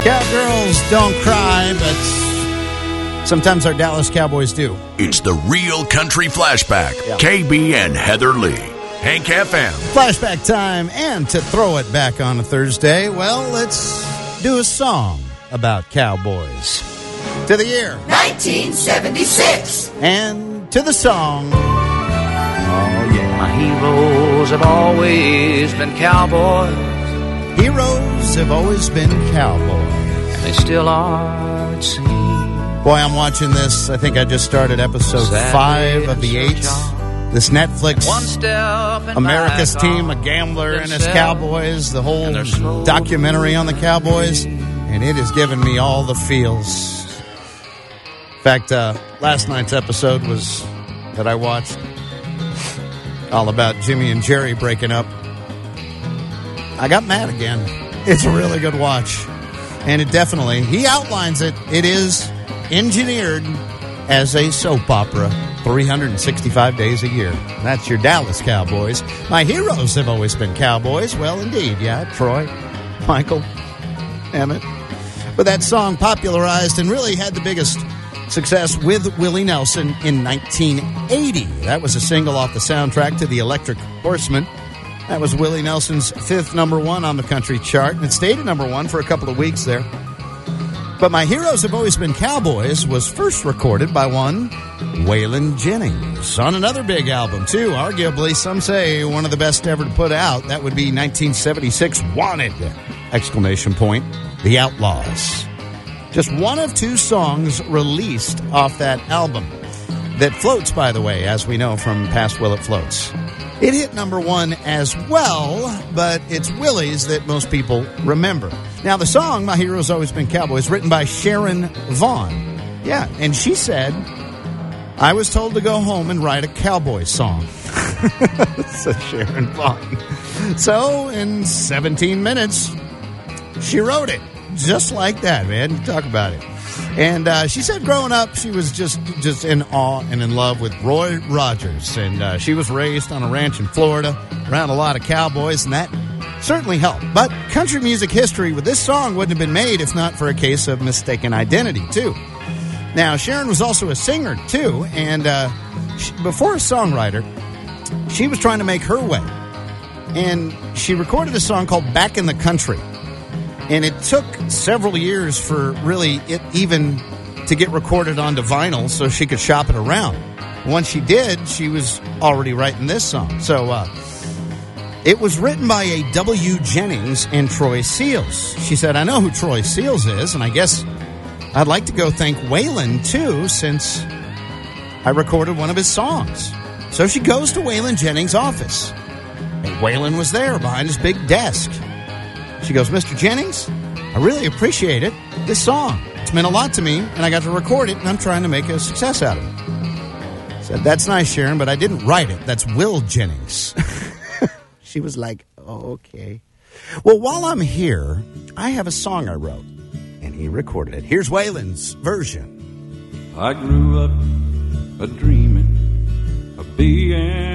Cowgirls don't cry, but sometimes our Dallas Cowboys do. It's the Real Country Flashback. Yeah. KB and Heather Lee. Hank FM. Flashback time, and to throw it back on a Thursday, well, let's do a song about cowboys. To the year 1976. And to the song. Oh, yeah. My heroes have always been cowboys. Heroes have always been cowboys. And they still are, it seems. Boy, I'm watching this. I think I just started episode 5 of the 8. This Netflix America's Team, a gambler and his Cowboys, the whole documentary on the Cowboys, and it has given me all the feels. In fact, last night's episode that I watched all about Jimmy and Jerry breaking up. I got mad again. It's a really good watch. And he outlines it. It is engineered as a soap opera 365 days a year. That's your Dallas Cowboys. My heroes have always been cowboys. Well, indeed, yeah. Troy, Michael, Emmett. But that song popularized and really had the biggest success with Willie Nelson in 1980. That was a single off the soundtrack to The Electric Horseman. That was Willie Nelson's 5th number 1 on the country chart, and it stayed at number 1 for a couple of weeks there. But My Heroes Have Always Been Cowboys was first recorded by one Waylon Jennings on another big album, too. Arguably, some say one of the best ever to put out. That would be 1976 Wanted! Exclamation point. The Outlaws. Just one of 2 songs released off that album. That floats, by the way, as we know from past Will It Floats. It hit number 1 as well, but it's Willie's that most people remember. Now, the song, My Hero's Always Been Cowboys, written by Sharon Vaughn. Yeah, and she said, I was told to go home and write a cowboy song. So Sharon Vaughn. So, in 17 minutes, she wrote it. Just like that, man. Talk about it. And she said growing up, she was just in awe and in love with Roy Rogers. And she was raised on a ranch in Florida around a lot of cowboys, and that certainly helped. But country music history with this song wouldn't have been made if not for a case of mistaken identity, too. Now, Sharon was also a singer, too, and before a songwriter, she was trying to make her way. And she recorded a song called Back in the Country. And it took several years for really it even to get recorded onto vinyl so she could shop it around. Once she did, she was already writing this song. So it was written by a W. Jennings and Troy Seals. She said, I know who Troy Seals is, and I guess I'd like to go thank Waylon, too, since I recorded one of his songs. So she goes to Waylon Jennings' office. And Waylon was there behind his big desk. She goes, Mr. Jennings, I really appreciate it. This song, it's meant a lot to me, and I got to record it, and I'm trying to make a success out of it. I said, that's nice, Sharon, but I didn't write it. That's Will Jennings. She was like, oh, okay. Well, while I'm here, I have a song I wrote, and he recorded it. Here's Waylon's version. I grew up a-dreaming of being